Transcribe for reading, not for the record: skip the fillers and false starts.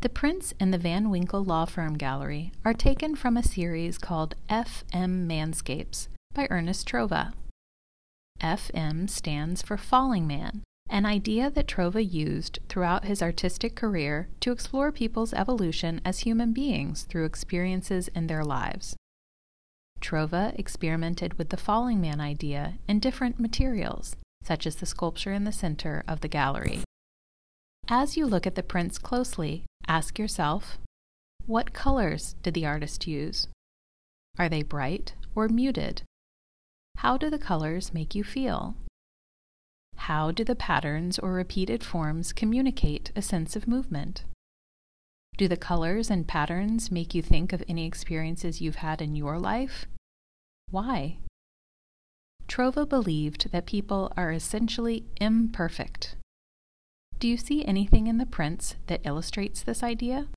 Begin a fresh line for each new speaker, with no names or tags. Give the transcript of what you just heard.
The prints in the Van Winkle Law Firm Gallery are taken from a series called F.M. Manscapes by Ernest Trova. F.M. stands for Falling Man, an idea that Trova used throughout his artistic career to explore people's evolution as human beings through experiences in their lives. Trova experimented with the falling man idea in different materials, such as the sculpture in the center of the gallery. As you look at the prints closely, ask yourself, what colors did the artist use? Are they bright or muted? How do the colors make you feel? How do the patterns or repeated forms communicate a sense of movement? Do the colors and patterns make you think of any experiences you've had in your life? Why? Trova believed that people are essentially imperfect. Do you see anything in the prints that illustrates this idea?